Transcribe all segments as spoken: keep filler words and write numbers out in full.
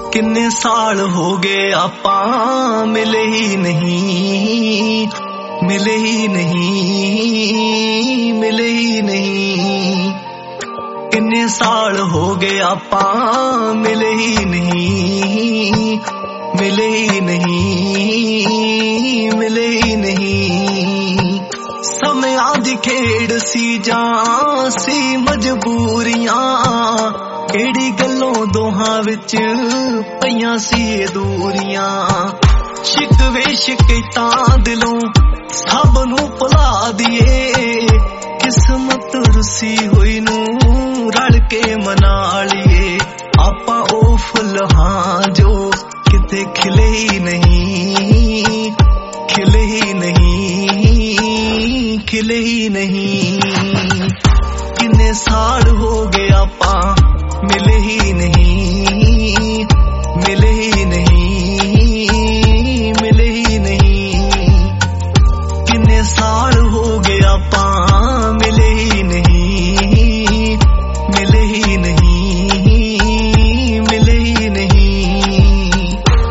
किन्ने साल हो गए आपा मिले ही नहीं, मिले ही नहीं, मिले ही नहीं। किन्ने साल हो गए आपा मिले ही नहीं, मिले ही नहीं, मिले ही नहीं। समयां दी खेड़ सी जां सी मजबूरियां, केड़ी गल्लों दोहां विच पईयां सी दूरियां। शिकवे शिकैतां दिलों सब नूं भुला दिए, किस्मत रुसी होई नूं रल के मना लिए। आपा ओ फुल हां जो किते खिले ही नहीं, खिले ही नहीं, खिले ही नहीं। किन्ने साल हो गए आपा मिले ही नहीं, मिले ही नहीं, मिले ही नहीं। किन्ने साल हो गए आपा मिले ही नहीं, मिले ही नहीं, मिले ही नहीं।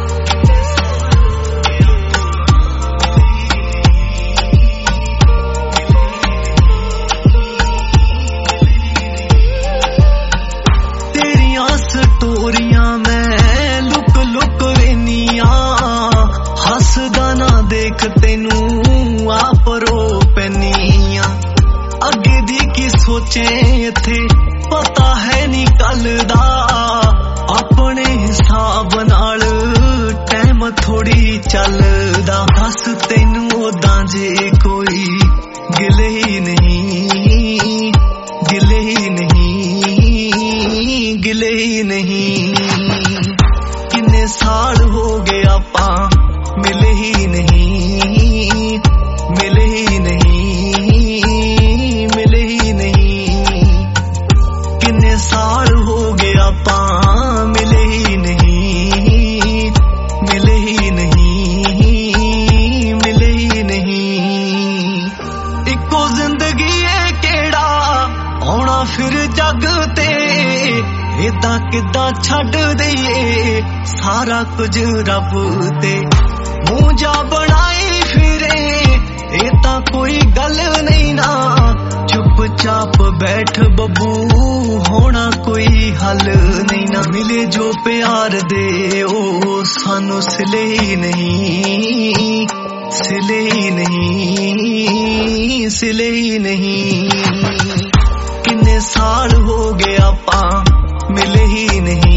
तेरियां स्टोरियां मैं लुक लुक वेनिया, हसदा ना देख तेनू आप रो पैनिया। अगे दी की सोचे इत्थे पता है नी कल दा, अपने हिसाब नाल टाइम थोड़ी चलदा। दस तेनू ओदां जे कोई गिले ही नहीं, गिले ही नहीं, गिले ही नहीं। किन्ने साल हो गए आपा मिले ही नहीं, मिले ही नहीं, मिले ही नहीं। किन्ने साल हो गए आपा मिले ही नहीं, मिले ही नहीं, मिले ही नहीं। इको जिंदगी है केड़ा आउणा फिर जग ते, इदां किदां छड्ड दईए सारा कुछ रब ते। मूंह जा बनाए फिरे ये तां कोई गल नहीं ना, चुपचाप बैठ बब्बू होना कोई हल नहीं ना। मिले जो प्यार दे ओ सानू सिले ही नहीं, सिले ही नहीं, सिले ही नहीं। किन्ने साल हो गए आपा मिले ही नहीं।